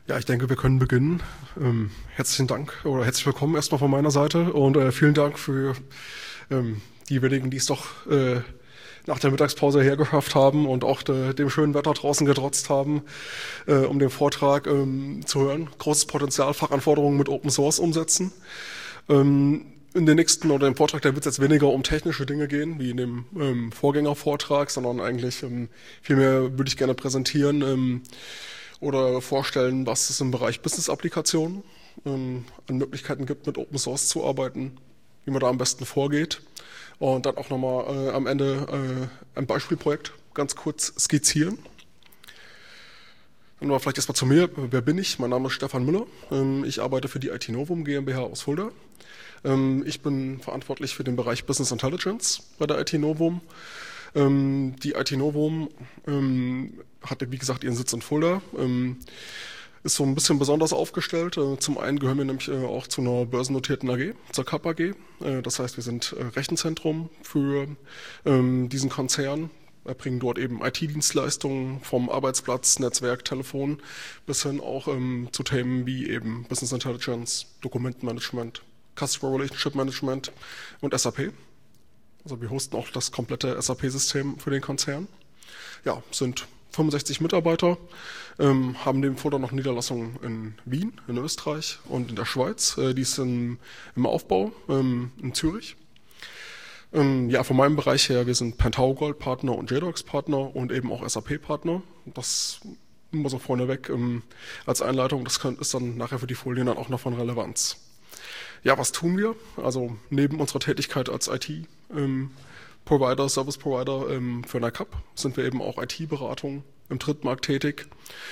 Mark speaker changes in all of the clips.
Speaker 1: Ja, ich denke, wir können beginnen. Herzlichen Dank oder herzlich willkommen erstmal von meiner Seite und vielen Dank für die wenigen, die es doch nach der Mittagspause hergeschafft haben und auch dem schönen Wetter draußen getrotzt haben, um den Vortrag zu hören. Großes Potenzial, Fachanforderungen mit Open Source umsetzen. In den nächsten oder im Vortrag, da wird es jetzt weniger um technische Dinge gehen, wie in dem Vorgängervortrag, sondern eigentlich vielmehr würde ich gerne präsentieren oder vorstellen, was es im Bereich Business-Applikationen an Möglichkeiten gibt, mit Open Source zu arbeiten, wie man da am besten vorgeht. Und dann auch nochmal am Ende ein Beispielprojekt ganz kurz skizzieren. Dann mal vielleicht erstmal zu mir. Wer bin ich? Mein Name ist Stefan Müller. Ich arbeite für die IT Novum GmbH aus Fulda. Ich bin verantwortlich für den Bereich Business Intelligence bei der IT Novum. Die IT Novum hat, wie gesagt, ihren Sitz in Fulda. Ist so ein bisschen besonders aufgestellt. Zum einen gehören wir nämlich auch zu einer börsennotierten AG, zur KAP AG. Das heißt, wir sind Rechenzentrum für diesen Konzern. Wir bringen dort eben IT-Dienstleistungen vom Arbeitsplatz, Netzwerk, Telefon bis hin auch zu Themen wie eben Business Intelligence, Dokumentenmanagement, Customer Relationship Management und SAP. Also wir hosten auch das komplette SAP-System für den Konzern. Ja, sind 65 Mitarbeiter, haben neben Fulda noch Niederlassungen in Wien, in Österreich und in der Schweiz. Die ist im Aufbau in Zürich. Ja, von meinem Bereich her, wir sind Pentau Gold Partner und JDocs Partner und eben auch SAP Partner. Das immer so vorneweg als Einleitung. Das ist dann nachher für die Folien dann auch noch von Relevanz. Ja, was tun wir? Also neben unserer Tätigkeit als IT-Provider, Service Provider für eine KAP sind wir eben auch IT-Beratung im Drittmarkt tätig.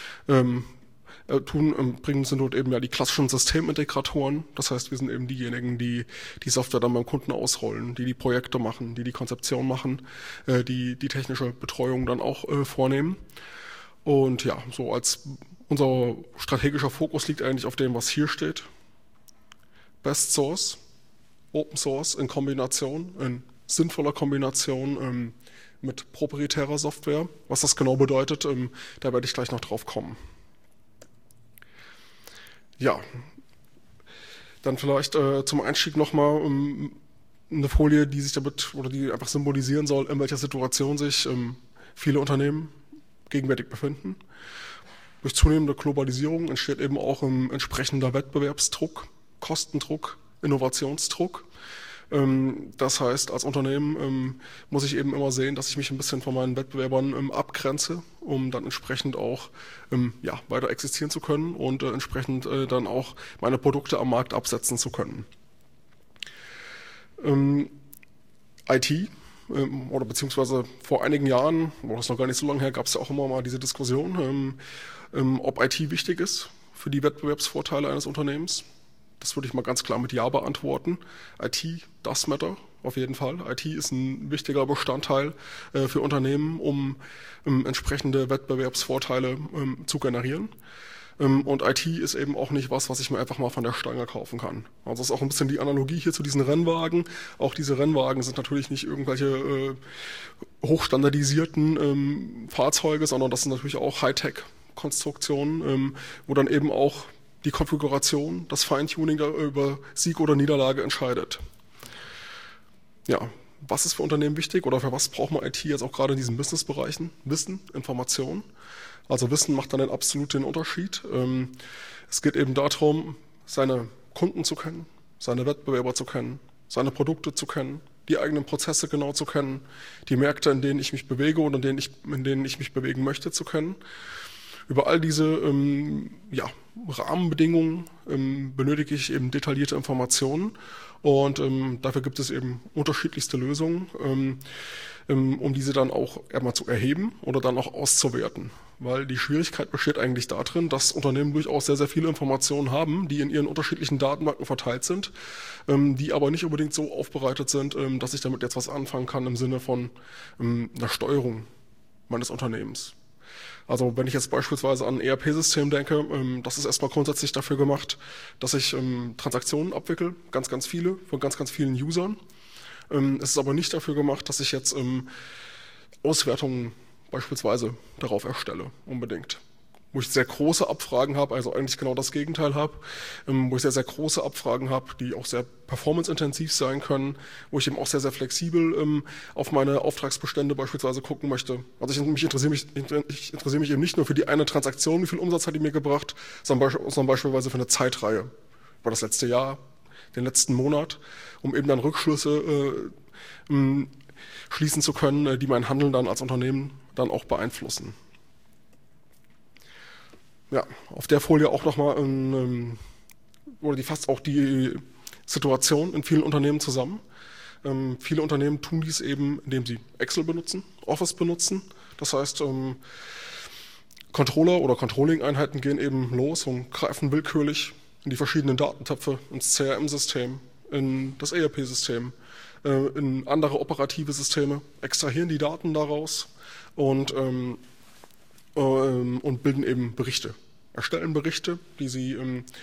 Speaker 1: Sind dort eben ja die klassischen Systemintegratoren. Das heißt, wir sind eben diejenigen, die die Software dann beim Kunden ausrollen, die die Projekte machen, die die Konzeption machen, die technische Betreuung dann auch vornehmen. Und ja, so als unser strategischer Fokus liegt eigentlich auf dem, was hier steht. Best Source, Open Source in Kombination, in sinnvoller Kombination mit proprietärer Software. Was das genau bedeutet, da werde ich gleich noch drauf kommen. Ja, dann vielleicht zum Einstieg nochmal eine Folie, die sich damit oder die einfach symbolisieren soll, in welcher Situation sich viele Unternehmen gegenwärtig befinden. Durch zunehmende Globalisierung entsteht eben auch entsprechender Wettbewerbsdruck, Kostendruck, Innovationsdruck. Das heißt, als Unternehmen muss ich eben immer sehen, dass ich mich ein bisschen von meinen Wettbewerbern abgrenze, um dann entsprechend auch weiter existieren zu können und entsprechend dann auch meine Produkte am Markt absetzen zu können. IT oder beziehungsweise vor einigen Jahren, das ist noch gar nicht so lange her, gab es ja auch immer mal diese Diskussion, ob IT wichtig ist für die Wettbewerbsvorteile eines Unternehmens. Das würde ich mal ganz klar mit Ja beantworten. IT does matter, auf jeden Fall. IT ist ein wichtiger Bestandteil für Unternehmen, um entsprechende Wettbewerbsvorteile zu generieren. Und IT ist eben auch nicht was ich mir einfach mal von der Stange kaufen kann. Also das ist auch ein bisschen die Analogie hier zu diesen Rennwagen. Auch diese Rennwagen sind natürlich nicht irgendwelche hochstandardisierten Fahrzeuge, sondern das sind natürlich auch Hightech-Konstruktionen, wo dann eben auch die Konfiguration, das Feintuning da über Sieg oder Niederlage entscheidet. Ja, was ist für Unternehmen wichtig oder für was braucht man IT jetzt auch gerade in diesen Businessbereichen? Wissen, Information. Also Wissen macht dann absolut den Unterschied. Es geht eben darum, seine Kunden zu kennen, seine Wettbewerber zu kennen, seine Produkte zu kennen, die eigenen Prozesse genau zu kennen, die Märkte, in denen ich mich bewege und in denen ich mich bewegen möchte, zu kennen. Über all diese Rahmenbedingungen benötige ich eben detaillierte Informationen und dafür gibt es eben unterschiedlichste Lösungen, um diese dann auch einmal zu erheben oder dann auch auszuwerten. Weil die Schwierigkeit besteht eigentlich darin, dass Unternehmen durchaus sehr, sehr viele Informationen haben, die in ihren unterschiedlichen Datenbanken verteilt sind, die aber nicht unbedingt so aufbereitet sind, dass ich damit jetzt was anfangen kann im Sinne von einer Steuerung meines Unternehmens. Also wenn ich jetzt beispielsweise an ein ERP-System denke, das ist erstmal grundsätzlich dafür gemacht, dass ich Transaktionen abwickle, ganz, ganz viele, von ganz, ganz vielen Usern. Es ist aber nicht dafür gemacht, dass ich jetzt Auswertungen beispielsweise darauf erstelle, unbedingt. wo ich sehr große Abfragen habe, also eigentlich genau das Gegenteil habe, wo ich sehr, sehr große Abfragen habe, die auch sehr performance-intensiv sein können, wo ich eben auch sehr, sehr flexibel auf meine Auftragsbestände beispielsweise gucken möchte. Also ich interessiere mich eben nicht nur für die eine Transaktion, wie viel Umsatz hat die mir gebracht, sondern beispielsweise für eine Zeitreihe, über das letzte Jahr, den letzten Monat, um eben dann Rückschlüsse schließen zu können, die mein Handeln dann als Unternehmen dann auch beeinflussen. Ja, auf der Folie auch nochmal, oder die fasst auch die Situation in vielen Unternehmen zusammen. Viele Unternehmen tun dies eben, indem sie Excel benutzen, Office benutzen. Das heißt, Controller oder Controlling-Einheiten gehen eben los und greifen willkürlich in die verschiedenen Datentöpfe, ins CRM-System, in das ERP-System, in andere operative Systeme, extrahieren die Daten daraus und bilden eben Berichte, erstellen Berichte, die sie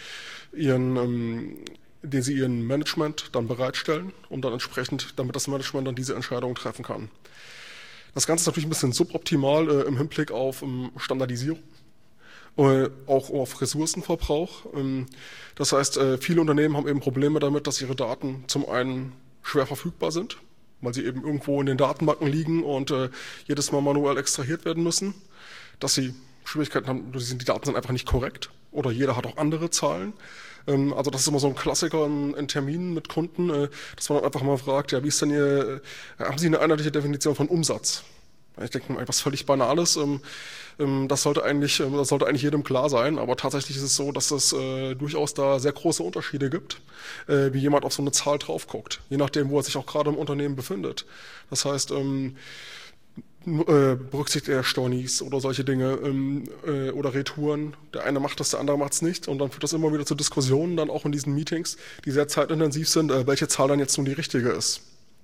Speaker 1: ihren Management dann bereitstellen, um dann entsprechend, damit das Management dann diese Entscheidungen treffen kann. Das Ganze ist natürlich ein bisschen suboptimal im Hinblick auf Standardisierung, auch auf Ressourcenverbrauch. Das heißt, viele Unternehmen haben eben Probleme damit, dass ihre Daten zum einen schwer verfügbar sind, weil sie eben irgendwo in den Datenbanken liegen und jedes Mal manuell extrahiert werden müssen, dass sie Schwierigkeiten haben, die Daten sind einfach nicht korrekt oder jeder hat auch andere Zahlen. Also das ist immer so ein Klassiker in Terminen mit Kunden, dass man dann einfach mal fragt, ja, wie ist denn haben Sie eine einheitliche Definition von Umsatz? Ich denke mal, etwas völlig Banales, das sollte eigentlich jedem klar sein, aber tatsächlich ist es so, dass es durchaus da sehr große Unterschiede gibt, wie jemand auf so eine Zahl drauf guckt, je nachdem, wo er sich auch gerade im Unternehmen befindet. Das heißt, berücksichtigt er Stornis oder solche Dinge oder Retouren. Der eine macht das, der andere macht es nicht und dann führt das immer wieder zu Diskussionen, dann auch in diesen Meetings, die sehr zeitintensiv sind, welche Zahl dann jetzt nun die richtige ist.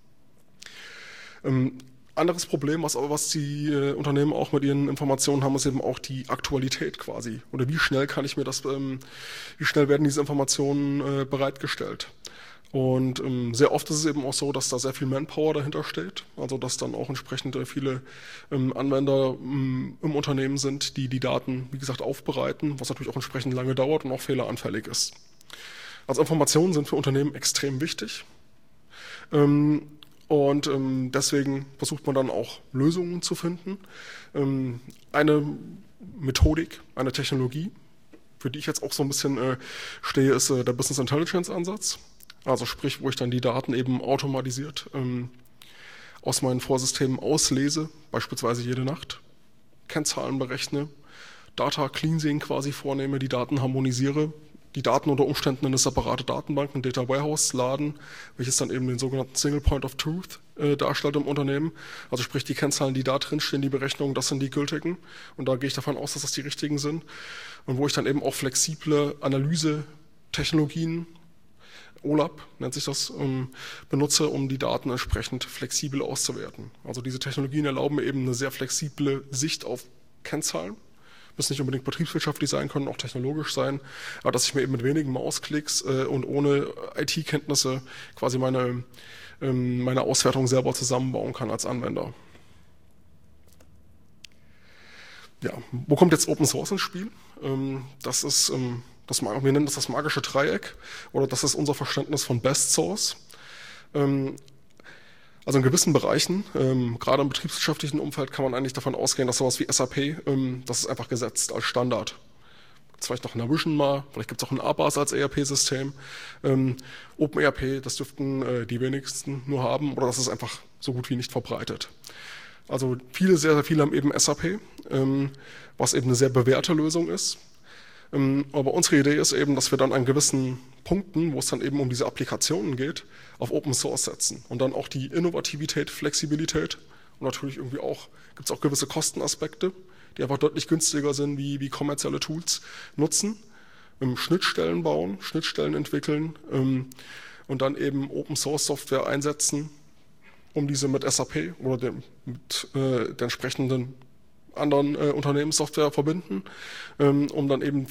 Speaker 1: Anderes Problem, was die Unternehmen auch mit ihren Informationen haben, ist eben auch die Aktualität quasi. Oder wie schnell wie schnell werden diese Informationen bereitgestellt. Und sehr oft ist es eben auch so, dass da sehr viel Manpower dahinter steht. Also dass dann auch entsprechend viele Anwender im Unternehmen sind, die die Daten, wie gesagt, aufbereiten, was natürlich auch entsprechend lange dauert und auch fehleranfällig ist. Also Informationen sind für Unternehmen extrem wichtig. Und deswegen versucht man dann auch Lösungen zu finden. Eine Methodik, eine Technologie, für die ich jetzt auch so ein bisschen stehe, ist der Business Intelligence Ansatz. Also sprich, wo ich dann die Daten eben automatisiert aus meinen Vorsystemen auslese, beispielsweise jede Nacht, Kennzahlen berechne, Data Cleansing quasi vornehme, die Daten harmonisiere, die Daten unter Umständen in eine separate Datenbank, ein Data Warehouse laden, welches dann eben den sogenannten Single Point of Truth darstellt im Unternehmen. Also sprich, die Kennzahlen, die da drin stehen, die Berechnungen, das sind die gültigen. Und da gehe ich davon aus, dass das die richtigen sind. Und wo ich dann eben auch flexible Analyse-Technologien, OLAP nennt sich das, benutze, um die Daten entsprechend flexibel auszuwerten. Also diese Technologien erlauben mir eben eine sehr flexible Sicht auf Kennzahlen. Müssen nicht unbedingt betriebswirtschaftlich sein, können auch technologisch sein, aber dass ich mir eben mit wenigen Mausklicks und ohne IT-Kenntnisse quasi meine Auswertung selber zusammenbauen kann als Anwender. Ja, wo kommt jetzt Open Source ins Spiel? Das ist wir nennen das magische Dreieck oder das ist unser Verständnis von Best Source. Also in gewissen Bereichen, gerade im betriebswirtschaftlichen Umfeld, kann man eigentlich davon ausgehen, dass sowas wie SAP, das ist einfach gesetzt als Standard. Gibt's vielleicht noch Navision mal, vielleicht gibt es auch ein ABAS als ERP-System. OpenERP, das dürften die wenigsten nur haben oder das ist einfach so gut wie nicht verbreitet. Also sehr, sehr viele haben eben SAP, was eben eine sehr bewährte Lösung ist. Aber unsere Idee ist eben, dass wir dann an gewissen Punkten, wo es dann eben um diese Applikationen geht, auf Open Source setzen und dann auch die Innovativität, Flexibilität und natürlich irgendwie auch, gibt es auch gewisse Kostenaspekte, die einfach deutlich günstiger sind wie kommerzielle Tools nutzen, Schnittstellen bauen, Schnittstellen entwickeln und dann eben Open Source Software einsetzen, um diese mit SAP oder mit der entsprechenden anderen Unternehmenssoftware verbinden, um dann eben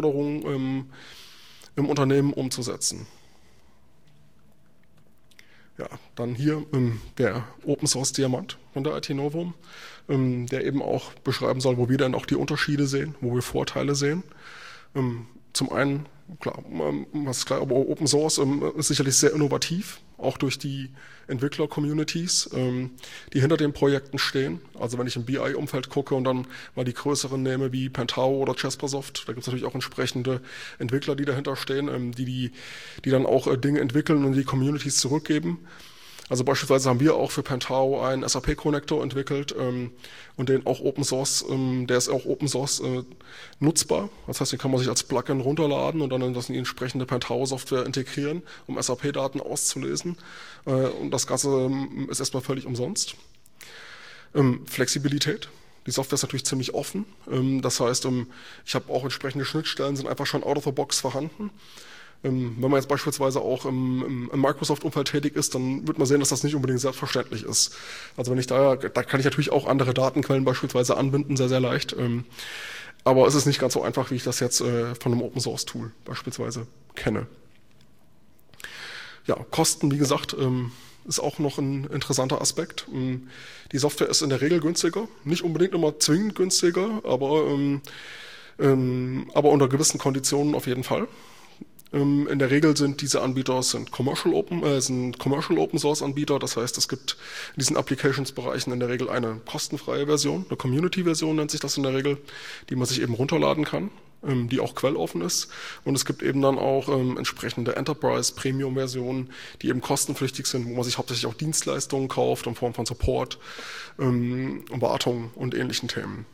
Speaker 1: Fachanforderungen im Unternehmen umzusetzen. Ja, dann hier der Open Source Diamant von der IT Novum, der eben auch beschreiben soll, wo wir dann auch die Unterschiede sehen, wo wir Vorteile sehen. Zum einen, klar, was ist klar, aber Open Source ist sicherlich sehr innovativ, auch durch die Entwickler-Communities, die hinter den Projekten stehen. Also wenn ich im BI-Umfeld gucke und dann mal die größeren nehme wie Pentao oder Jaspersoft, da gibt es natürlich auch entsprechende Entwickler, die dahinter stehen, die dann auch Dinge entwickeln und die Communities zurückgeben. Also beispielsweise haben wir auch für Pentao einen SAP-Connector entwickelt und den auch Open Source, der ist auch Open Source nutzbar. Das heißt, den kann man sich als Plugin runterladen und dann in die entsprechende Pentao-Software integrieren, um SAP-Daten auszulesen. Und das Ganze ist erstmal völlig umsonst. Flexibilität. Die Software ist natürlich ziemlich offen. Das heißt, ich habe auch entsprechende Schnittstellen, sind einfach schon out of the box vorhanden. Wenn man jetzt beispielsweise auch im Microsoft-Umfeld tätig ist, dann wird man sehen, dass das nicht unbedingt selbstverständlich ist. Also wenn ich da kann ich natürlich auch andere Datenquellen beispielsweise anbinden, sehr, sehr leicht. Aber es ist nicht ganz so einfach, wie ich das jetzt von einem Open-Source-Tool beispielsweise kenne. Ja, Kosten, wie gesagt, ist auch noch ein interessanter Aspekt. Die Software ist in der Regel günstiger, nicht unbedingt immer zwingend günstiger, aber unter gewissen Konditionen auf jeden Fall. In der Regel sind diese Anbieter Commercial Open Source Anbieter. Das heißt, es gibt in diesen Applications-Bereichen in der Regel eine kostenfreie Version, eine Community-Version nennt sich das in der Regel, die man sich eben runterladen kann, die auch quelloffen ist. Und es gibt eben dann auch entsprechende Enterprise-Premium-Versionen, die eben kostenpflichtig sind, wo man sich hauptsächlich auch Dienstleistungen kauft in Form von Support, Wartung und ähnlichen Themen.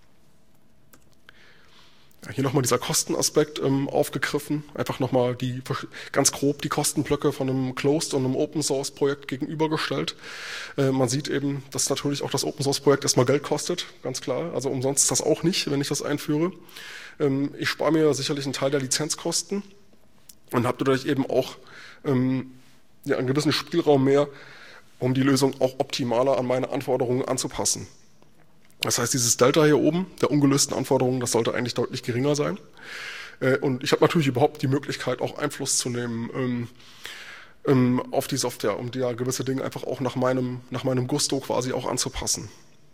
Speaker 1: Hier nochmal dieser Kostenaspekt aufgegriffen, einfach nochmal ganz grob die Kostenblöcke von einem Closed und einem Open Source Projekt gegenübergestellt. Man sieht eben, dass natürlich auch das Open Source Projekt erstmal Geld kostet, ganz klar. Also umsonst ist das auch nicht, wenn ich das einführe. Ich spare mir sicherlich einen Teil der Lizenzkosten und habe dadurch eben auch einen gewissen Spielraum mehr, um die Lösung auch optimaler an meine Anforderungen anzupassen. Das heißt, dieses Delta hier oben, der ungelösten Anforderungen, das sollte eigentlich deutlich geringer sein. Und ich habe natürlich überhaupt die Möglichkeit, auch Einfluss zu nehmen auf die Software, um da gewisse Dinge einfach auch nach meinem Gusto quasi auch anzupassen.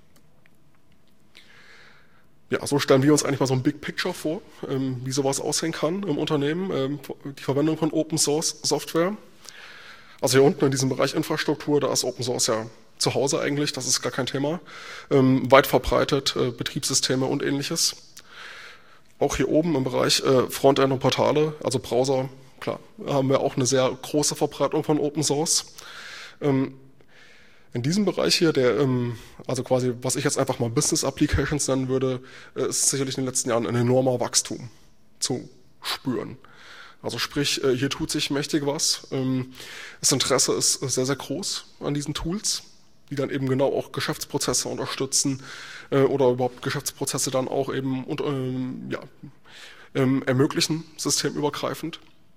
Speaker 1: Ja, so stellen wir uns eigentlich mal so ein Big Picture vor, wie sowas aussehen kann im Unternehmen, die Verwendung von Open Source Software. Also hier unten in diesem Bereich Infrastruktur, da ist Open Source ja zu Hause eigentlich, das ist gar kein Thema. Weit verbreitet, Betriebssysteme und ähnliches. Auch hier oben im Bereich Frontend und Portale, also Browser, klar, haben wir auch eine sehr große Verbreitung von Open Source. In diesem Bereich hier, also quasi, was ich jetzt einfach mal Business Applications nennen würde, ist sicherlich in den letzten Jahren ein enormer Wachstum zu spüren. Also sprich, hier tut sich mächtig was. Das Interesse ist sehr, sehr groß an diesen Tools, die dann eben genau auch Geschäftsprozesse unterstützen oder überhaupt Geschäftsprozesse dann auch eben ermöglichen, systemübergreifend.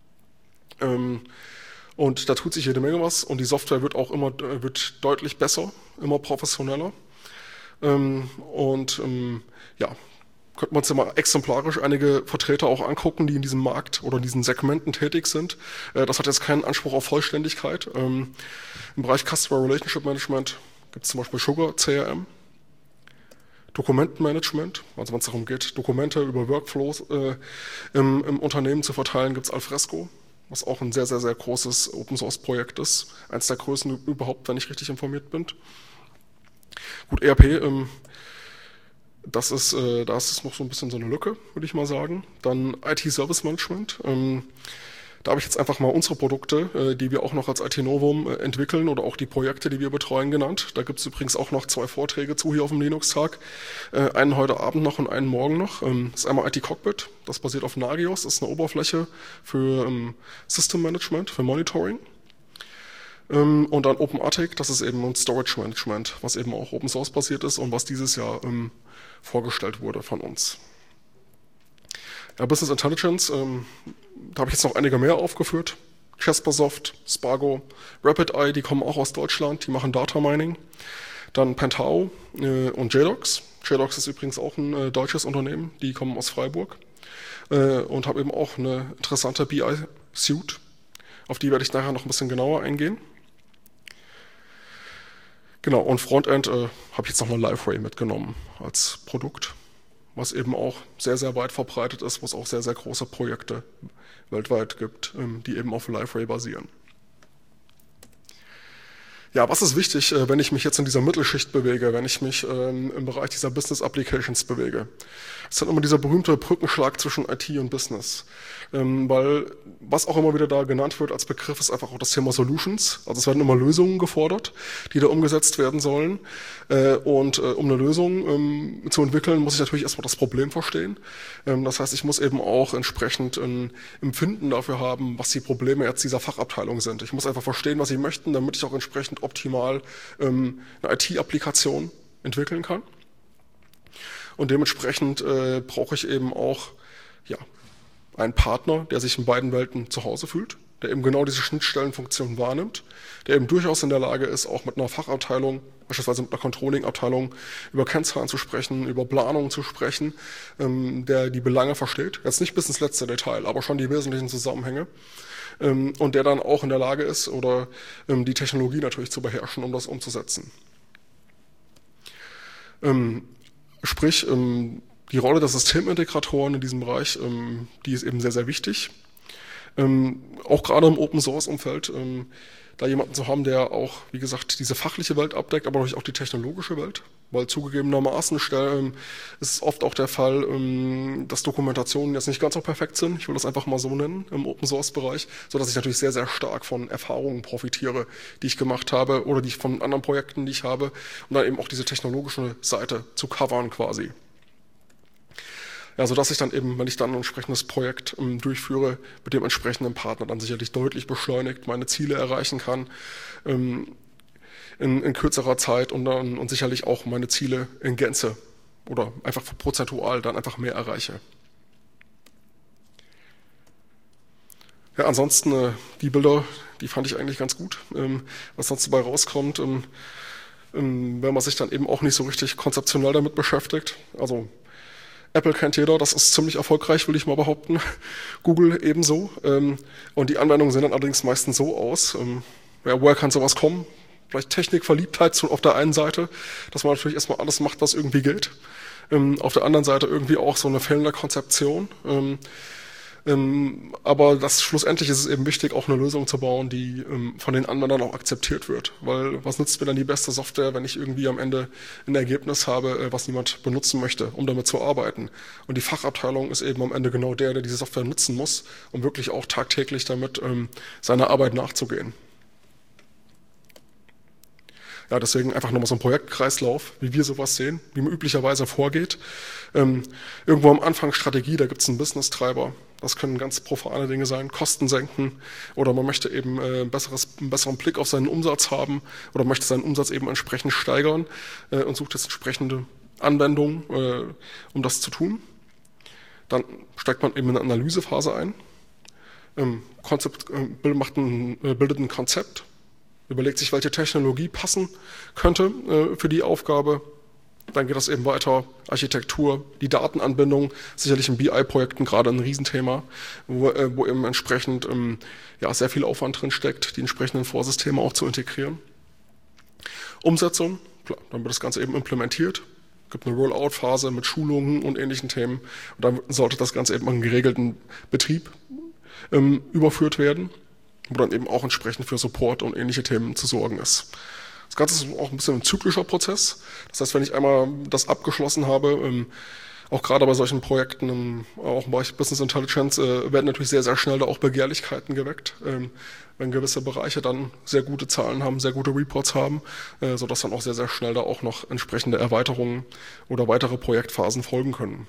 Speaker 1: Und da tut sich jede Menge was und die Software wird auch wird deutlich besser, immer professioneller. Könnte man uns ja mal exemplarisch einige Vertreter auch angucken, die in diesem Markt oder in diesen Segmenten tätig sind. Das hat jetzt keinen Anspruch auf Vollständigkeit. Im Bereich Customer Relationship Management gibt es zum Beispiel Sugar CRM, Dokumentenmanagement, also wenn es darum geht, Dokumente über Workflows im Unternehmen zu verteilen, gibt es Alfresco, was auch ein sehr, sehr, sehr großes Open-Source-Projekt ist. Eins der größten überhaupt, wenn ich richtig informiert bin. Gut, ERP, da ist noch so ein bisschen so eine Lücke, würde ich mal sagen. Dann IT-Service-Management. Da habe ich jetzt einfach mal unsere Produkte, die wir auch noch als IT Novum entwickeln oder auch die Projekte, die wir betreuen, genannt. Da gibt es übrigens auch noch 2 Vorträge zu hier auf dem Linux-Tag. Einen heute Abend noch und einen morgen noch. Das ist einmal IT Cockpit, das basiert auf Nagios, das ist eine Oberfläche für System Management, für Monitoring. Und dann OpenATIC, das ist eben ein Storage Management, was eben auch Open Source basiert ist und was dieses Jahr vorgestellt wurde von uns. Ja, Business Intelligence, da habe ich jetzt noch einige mehr aufgeführt. Jaspersoft, Spargo, RapidEye, die kommen auch aus Deutschland, die machen Data Mining. Dann Pentao und JDocs. JDocs ist übrigens auch ein deutsches Unternehmen, die kommen aus Freiburg und haben eben auch eine interessante BI-Suite, auf die werde ich nachher noch ein bisschen genauer eingehen. Genau, und Frontend habe ich jetzt nochmal Liferay mitgenommen als Produkt, was eben auch sehr, sehr weit verbreitet ist, wo es auch sehr, sehr große Projekte weltweit gibt, die eben auf Liferay basieren. Ja, was ist wichtig, wenn ich mich jetzt in dieser Mittelschicht bewege, wenn ich mich im Bereich dieser Business Applications bewege? Es ist dann immer dieser berühmte Brückenschlag zwischen IT und Business. Weil was auch immer wieder da genannt wird als Begriff, ist einfach auch das Thema Solutions. Also es werden immer Lösungen gefordert, die da umgesetzt werden sollen. Und um eine Lösung zu entwickeln, muss ich natürlich erstmal das Problem verstehen. Das heißt, ich muss eben auch entsprechend ein Empfinden dafür haben, was die Probleme jetzt dieser Fachabteilung sind. Ich muss einfach verstehen, was sie möchten, damit ich auch entsprechend optimal eine IT-Applikation entwickeln kann. Und dementsprechend brauche ich eben auch einen Partner, der sich in beiden Welten zu Hause fühlt, der eben genau diese Schnittstellenfunktion wahrnimmt, der eben durchaus in der Lage ist, auch mit einer Fachabteilung, beispielsweise mit einer Controlling-Abteilung, über Kennzahlen zu sprechen, über Planung zu sprechen, der die Belange versteht, jetzt nicht bis ins letzte Detail, aber schon die wesentlichen Zusammenhänge, und der dann auch in der Lage ist, oder die Technologie natürlich zu beherrschen, um das umzusetzen. Sprich, die Rolle der Systemintegratoren in diesem Bereich, die ist eben sehr, sehr wichtig. Auch gerade im Open-Source-Umfeld, da jemanden zu haben, der auch, wie gesagt, diese fachliche Welt abdeckt, aber natürlich auch die technologische Welt. Weil zugegebenermaßen ist es oft auch der Fall, dass Dokumentationen jetzt nicht ganz so perfekt sind. Ich will das einfach mal so nennen, im Open-Source-Bereich, sodass ich natürlich sehr, sehr stark von Erfahrungen profitiere, die ich gemacht habe oder die ich von anderen Projekten, die ich habe, um dann eben auch diese technologische Seite zu covern quasi. Ja, sodass ich dann eben, wenn ich dann ein entsprechendes Projekt durchführe, mit dem entsprechenden Partner dann sicherlich deutlich beschleunigt meine Ziele erreichen kann, in kürzerer Zeit und sicherlich auch meine Ziele in Gänze oder einfach prozentual dann einfach mehr erreiche. Ja, ansonsten die Bilder, die fand ich eigentlich ganz gut. Was sonst dabei rauskommt, wenn man sich dann eben auch nicht so richtig konzeptionell damit beschäftigt, also Apple kennt jeder, das ist ziemlich erfolgreich, will ich mal behaupten. Google ebenso. Und die Anwendungen sehen dann allerdings meistens so aus. Woher kann sowas kommen? Vielleicht Technikverliebtheit auf der einen Seite, dass man natürlich erstmal alles macht, was irgendwie geht. Auf der anderen Seite irgendwie auch so eine fehlende Konzeption. Aber schlussendlich ist es eben wichtig, auch eine Lösung zu bauen, die von den Anwendern auch akzeptiert wird. Weil was nützt mir dann die beste Software, wenn ich irgendwie am Ende ein Ergebnis habe, was niemand benutzen möchte, um damit zu arbeiten? Und die Fachabteilung ist eben am Ende genau der diese Software nutzen muss, um wirklich auch tagtäglich damit seiner Arbeit nachzugehen. Ja, deswegen einfach nochmal so ein Projektkreislauf, wie wir sowas sehen, wie man üblicherweise vorgeht. Irgendwo am Anfang Strategie, da gibt es einen Business-Treiber. Das können ganz profane Dinge sein, Kosten senken oder man möchte eben einen besseren Blick auf seinen Umsatz haben oder möchte seinen Umsatz eben entsprechend steigern und sucht jetzt entsprechende Anwendungen, um das zu tun. Dann steigt man eben in eine Analysephase ein, bildet ein Konzept, überlegt sich, welche Technologie passen könnte für die Aufgabe. Dann geht das eben weiter, Architektur, die Datenanbindung, sicherlich in BI-Projekten gerade ein Riesenthema, wo eben entsprechend sehr viel Aufwand drin steckt, die entsprechenden Vorsysteme auch zu integrieren. Umsetzung, klar, dann wird das Ganze eben implementiert, gibt eine Rollout-Phase mit Schulungen und ähnlichen Themen und dann sollte das Ganze eben in einen geregelten Betrieb überführt werden, wo dann eben auch entsprechend für Support und ähnliche Themen zu sorgen ist. Das Ganze ist auch ein bisschen ein zyklischer Prozess. Das heißt, wenn ich einmal das abgeschlossen habe, auch gerade bei solchen Projekten, auch im Bereich Business Intelligence, werden natürlich sehr, sehr schnell da auch Begehrlichkeiten geweckt, wenn gewisse Bereiche dann sehr gute Zahlen haben, sehr gute Reports haben, sodass dann auch sehr, sehr schnell da auch noch entsprechende Erweiterungen oder weitere Projektphasen folgen können.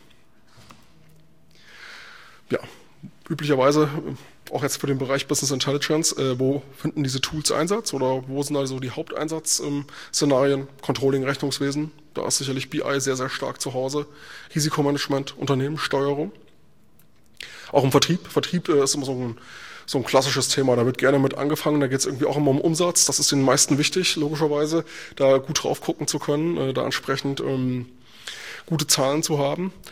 Speaker 1: Ja, üblicherweise auch jetzt für den Bereich Business Intelligence, wo finden diese Tools Einsatz oder wo sind also die Haupteinsatzszenarien? Controlling, Rechnungswesen, da ist sicherlich BI sehr, sehr stark zu Hause. Risikomanagement, Unternehmenssteuerung. Auch im Vertrieb. Vertrieb ist immer so ein klassisches Thema, da wird gerne mit angefangen, da geht es irgendwie auch immer um Umsatz. Das ist den meisten wichtig, logischerweise, da gut drauf gucken zu können, da entsprechend gute Zahlen zu haben.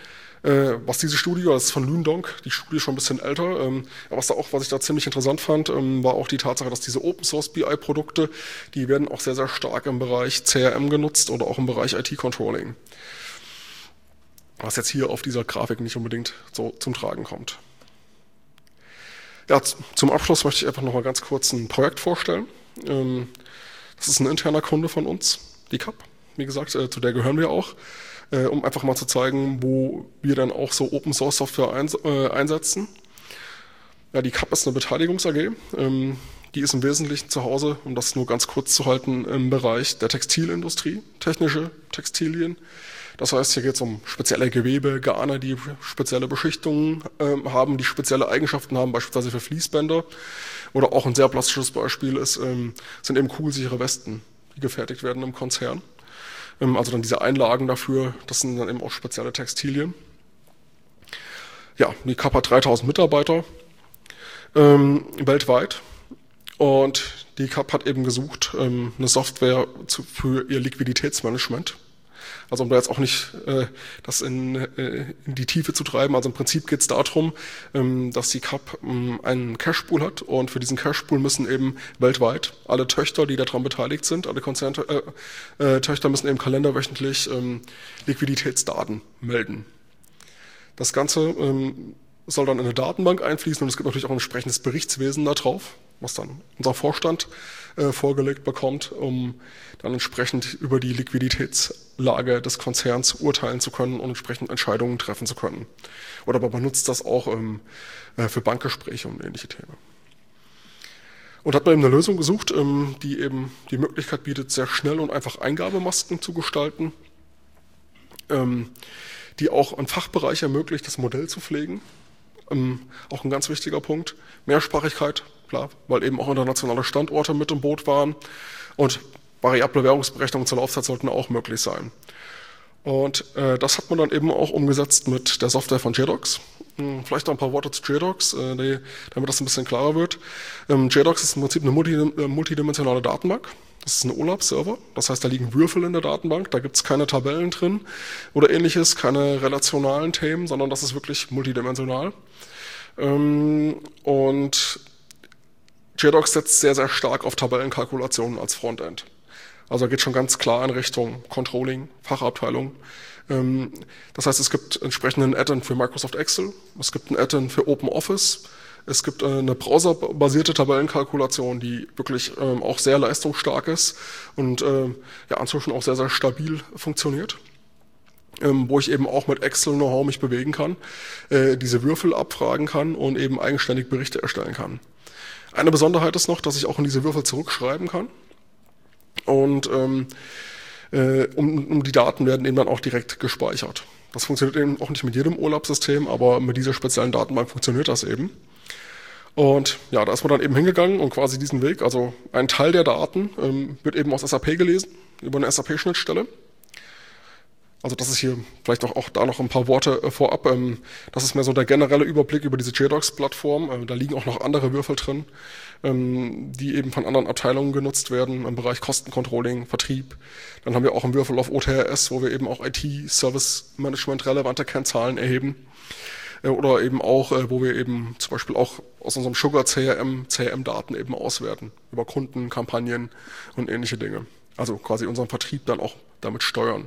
Speaker 1: Was diese Studie, das ist von Lündonk, die Studie ist schon ein bisschen älter, was ich da ziemlich interessant fand, war auch die Tatsache, dass diese Open Source BI-Produkte, die werden auch sehr, sehr stark im Bereich CRM genutzt oder auch im Bereich IT-Controlling. Was jetzt hier auf dieser Grafik nicht unbedingt so zum Tragen kommt. Ja, zum Abschluss möchte ich einfach noch mal ganz kurz ein Projekt vorstellen. Das ist ein interner Kunde von uns, die CAP, wie gesagt, zu der gehören wir auch. Um einfach mal zu zeigen, wo wir dann auch so Open Source Software einsetzen. Ja, die CAP ist eine Beteiligungs-AG. Die ist im Wesentlichen zu Hause, um das nur ganz kurz zu halten, im Bereich der Textilindustrie, technische Textilien. Das heißt, hier geht es um spezielle Gewebe, Garne, die spezielle Beschichtungen haben, die spezielle Eigenschaften haben, beispielsweise für Fließbänder. Oder auch ein sehr plastisches Beispiel sind eben kugelsichere Westen, die gefertigt werden im Konzern. Also dann diese Einlagen dafür, das sind dann eben auch spezielle Textilien. Ja, die CAP hat 3000 Mitarbeiter weltweit und die CAP hat eben gesucht eine Software für ihr Liquiditätsmanagement. Also um da jetzt auch nicht das in die Tiefe zu treiben, also im Prinzip geht es darum, dass die CAP einen Cashpool hat und für diesen Cashpool müssen eben weltweit alle Töchter, die daran beteiligt sind, alle Konzerntöchter müssen eben kalenderwöchentlich Liquiditätsdaten melden. Das Ganze soll dann in eine Datenbank einfließen und es gibt natürlich auch ein entsprechendes Berichtswesen da drauf, was dann unser Vorstand vorgelegt bekommt, um dann entsprechend über die Liquiditätslage des Konzerns urteilen zu können und entsprechend Entscheidungen treffen zu können. Oder man nutzt das auch für Bankgespräche und ähnliche Themen. Und hat man eben eine Lösung gesucht, die eben die Möglichkeit bietet, sehr schnell und einfach Eingabemasken zu gestalten, die auch einen Fachbereich ermöglicht, das Modell zu pflegen. Auch ein ganz wichtiger Punkt. Mehrsprachigkeit, klar, weil eben auch internationale Standorte mit im Boot waren. Und variable Währungsberechnungen zur Laufzeit sollten auch möglich sein. Und das hat man dann eben auch umgesetzt mit der Software von JDocs. Vielleicht noch ein paar Worte zu JDocs, damit das ein bisschen klarer wird. JDocs ist im Prinzip eine multidimensionale Datenbank. Das ist ein OLAP-Server, das heißt, da liegen Würfel in der Datenbank, da gibt es keine Tabellen drin oder ähnliches, keine relationalen Themen, sondern das ist wirklich multidimensional. Und JDocs setzt sehr, sehr stark auf Tabellenkalkulationen als Frontend. Also geht schon ganz klar in Richtung Controlling, Fachabteilung. Das heißt, es gibt entsprechenden Add-on für Microsoft Excel, es gibt ein Add-on für OpenOffice, es gibt eine browserbasierte Tabellenkalkulation, die wirklich auch sehr leistungsstark ist und ja inzwischen auch sehr, sehr stabil funktioniert. Wo ich eben auch mit Excel-Know-how mich bewegen kann, diese Würfel abfragen kann und eben eigenständig Berichte erstellen kann. Eine Besonderheit ist noch, dass ich auch in diese Würfel zurückschreiben kann und die Daten werden eben dann auch direkt gespeichert. Das funktioniert eben auch nicht mit jedem OLAP-System, aber mit dieser speziellen Datenbank funktioniert das eben. Und ja, da ist man dann eben hingegangen und quasi diesen Weg, also ein Teil der Daten wird eben aus SAP gelesen, über eine SAP-Schnittstelle. Also das ist hier vielleicht auch da noch ein paar Worte vorab. Das ist mehr so der generelle Überblick über diese JDocs-Plattform. Da liegen auch noch andere Würfel drin, die eben von anderen Abteilungen genutzt werden im Bereich Kostencontrolling, Vertrieb. Dann haben wir auch einen Würfel auf OTRS, wo wir eben auch IT-Service-Management relevante Kennzahlen erheben. Oder eben auch, wo wir eben zum Beispiel auch aus unserem Sugar CRM-Daten eben auswerten. Über Kunden, Kampagnen und ähnliche Dinge. Also quasi unseren Vertrieb dann auch damit steuern.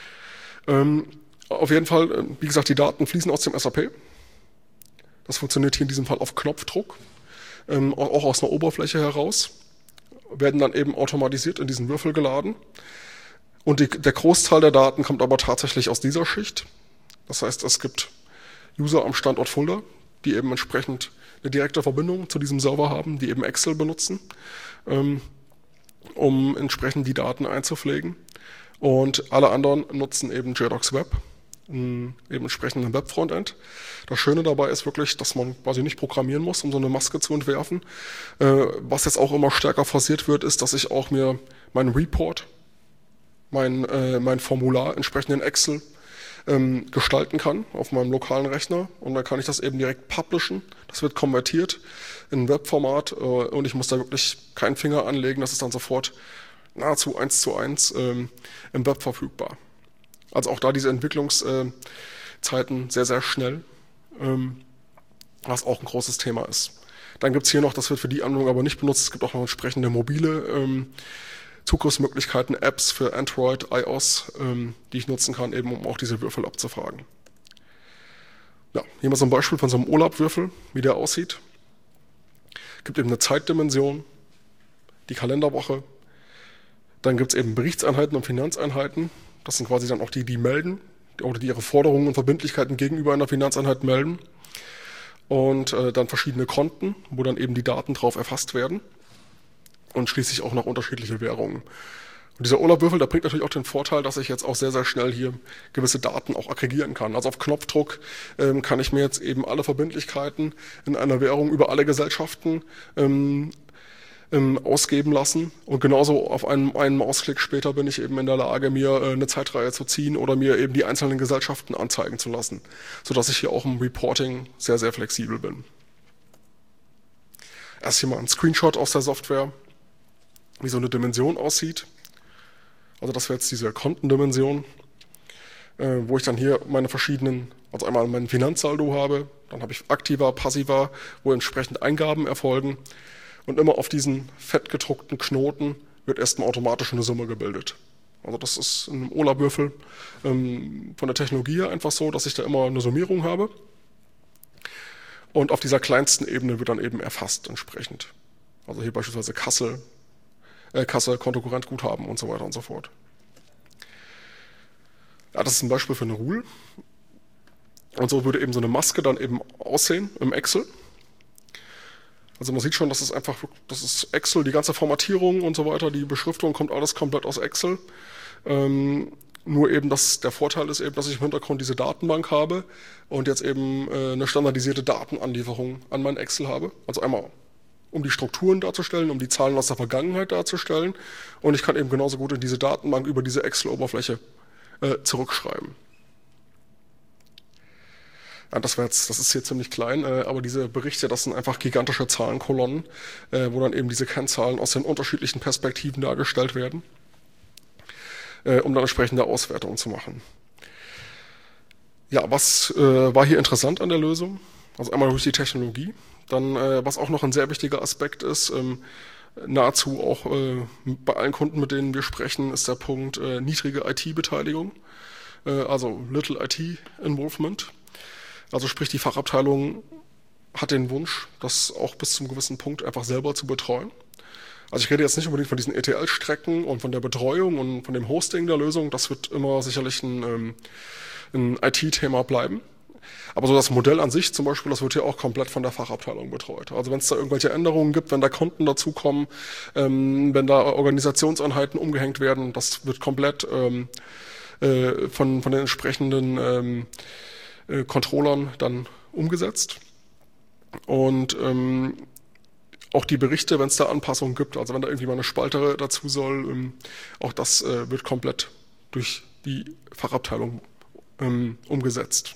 Speaker 1: Auf jeden Fall, wie gesagt, die Daten fließen aus dem SAP. Das funktioniert hier in diesem Fall auf Knopfdruck, auch aus einer Oberfläche heraus, werden dann eben automatisiert in diesen Würfel geladen. Und der Großteil der Daten kommt aber tatsächlich aus dieser Schicht. Das heißt, es gibt User am Standort Fulda, die eben entsprechend eine direkte Verbindung zu diesem Server haben, die eben Excel benutzen, um entsprechend die Daten einzupflegen. Und alle anderen nutzen eben JDocs Web, eben entsprechend ein Web-Frontend. Das Schöne dabei ist wirklich, dass man quasi nicht programmieren muss, um so eine Maske zu entwerfen. Was jetzt auch immer stärker forciert wird, ist, dass ich auch mir meinen Report, mein Formular entsprechend in Excel gestalten kann auf meinem lokalen Rechner. Und dann kann ich das eben direkt publishen. Das wird konvertiert in ein Webformat und ich muss da wirklich keinen Finger anlegen. Das ist dann sofort nahezu 1:1 im Web verfügbar. Also auch da diese Entwicklungswege Zeiten sehr, sehr schnell, was auch ein großes Thema ist. Dann gibt es hier noch, das wird für die Anwendung aber nicht benutzt, es gibt auch noch entsprechende mobile Zugriffsmöglichkeiten, Apps für Android, iOS, die ich nutzen kann, eben um auch diese Würfel abzufragen. Ja, hier mal so ein Beispiel von so einem OLAP-Würfel, wie der aussieht. Es gibt eben eine Zeitdimension, die Kalenderwoche. Dann gibt es eben Berichtseinheiten und Finanzeinheiten. Das sind quasi dann auch die melden oder die ihre Forderungen und Verbindlichkeiten gegenüber einer Finanzeinheit melden. Und dann verschiedene Konten, wo dann eben die Daten drauf erfasst werden. Und schließlich auch noch unterschiedliche Währungen. Und dieser OLAP-Würfel, der bringt natürlich auch den Vorteil, dass ich jetzt auch sehr, sehr schnell hier gewisse Daten auch aggregieren kann. Also auf Knopfdruck kann ich mir jetzt eben alle Verbindlichkeiten in einer Währung über alle Gesellschaften ausgeben lassen. Und genauso auf einen Mausklick später bin ich eben in der Lage, mir eine Zeitreihe zu ziehen oder mir eben die einzelnen Gesellschaften anzeigen zu lassen, sodass ich hier auch im Reporting sehr, sehr flexibel bin. Erst hier mal ein Screenshot aus der Software, wie so eine Dimension aussieht. Also das wäre jetzt diese Kontendimension, wo ich dann hier meine verschiedenen, also einmal meinen Finanzsaldo habe, dann habe ich aktiver, passiver, wo entsprechend Eingaben erfolgen und immer auf diesen fett gedruckten Knoten wird erstmal automatisch eine Summe gebildet. Also das ist in einem OLAP-Würfel von der Technologie her einfach so, dass ich da immer eine Summierung habe und auf dieser kleinsten Ebene wird dann eben erfasst entsprechend. Also hier beispielsweise Kasse, Kontokorrent, Guthaben und so weiter und so fort. Ja, das ist ein Beispiel für eine Rule. Und so würde eben so eine Maske dann eben aussehen im Excel. Also man sieht schon, das ist Excel, die ganze Formatierung und so weiter, die Beschriftung kommt alles komplett aus Excel. Nur eben, der Vorteil ist eben, dass ich im Hintergrund diese Datenbank habe und jetzt eben eine standardisierte Datenanlieferung an mein Excel habe. Also einmal um die Strukturen darzustellen, um die Zahlen aus der Vergangenheit darzustellen. Und ich kann eben genauso gut in diese Datenbank über diese Excel-Oberfläche zurückschreiben. Ja, das ist hier ziemlich klein, aber diese Berichte, das sind einfach gigantische Zahlenkolonnen, wo dann eben diese Kennzahlen aus den unterschiedlichen Perspektiven dargestellt werden, um dann entsprechende Auswertungen zu machen. Ja, was war hier interessant an der Lösung? Also einmal durch die Technologie. Dann, was auch noch ein sehr wichtiger Aspekt ist, nahezu auch bei allen Kunden, mit denen wir sprechen, ist der Punkt niedrige IT-Beteiligung, also Little IT-Involvement. Also sprich, die Fachabteilung hat den Wunsch, das auch bis zum gewissen Punkt einfach selber zu betreuen. Also ich rede jetzt nicht unbedingt von diesen ETL-Strecken und von der Betreuung und von dem Hosting der Lösung, das wird immer sicherlich ein IT-Thema bleiben. Aber so das Modell an sich zum Beispiel, das wird hier auch komplett von der Fachabteilung betreut. Also wenn es da irgendwelche Änderungen gibt, wenn da Konten dazukommen, wenn da Organisationseinheiten umgehängt werden, das wird komplett von den entsprechenden Controllern dann umgesetzt. Und auch die Berichte, wenn es da Anpassungen gibt, also wenn da irgendwie mal eine Spalte dazu soll, auch das wird komplett durch die Fachabteilung umgesetzt.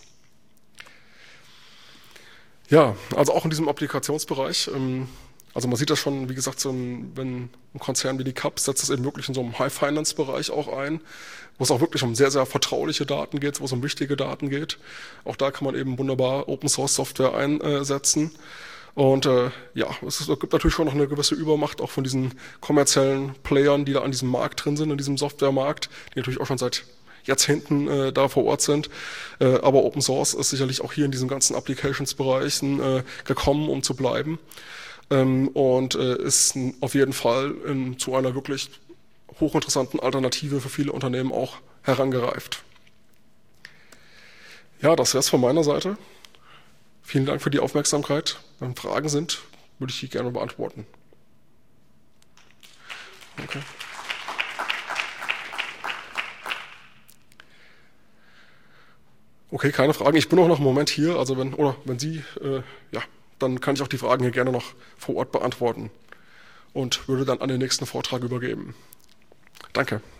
Speaker 1: Ja, also auch in diesem Applikationsbereich, also man sieht das schon, wie gesagt, wenn ein Konzern wie die CAP setzt das eben wirklich in so einem High-Finance-Bereich auch ein, wo es auch wirklich um sehr, sehr vertrauliche Daten geht, wo es um wichtige Daten geht. Auch da kann man eben wunderbar Open-Source-Software einsetzen. Und ja, es gibt natürlich schon noch eine gewisse Übermacht auch von diesen kommerziellen Playern, die da an diesem Markt drin sind, in diesem Softwaremarkt, die natürlich auch schon seit Jahrzehnten da vor Ort sind. Aber Open Source ist sicherlich auch hier in diesen ganzen Applications-Bereichen gekommen, um zu bleiben. Und ist auf jeden Fall zu einer wirklich hochinteressanten Alternative für viele Unternehmen auch herangereift. Ja, das wäre es von meiner Seite. Vielen Dank für die Aufmerksamkeit. Wenn Fragen sind, würde ich die gerne beantworten. Okay. Okay, keine Fragen. Ich bin auch noch einen Moment hier, also wenn Sie, ja, dann kann ich auch die Fragen hier gerne noch vor Ort beantworten und würde dann an den nächsten Vortrag übergeben. Danke.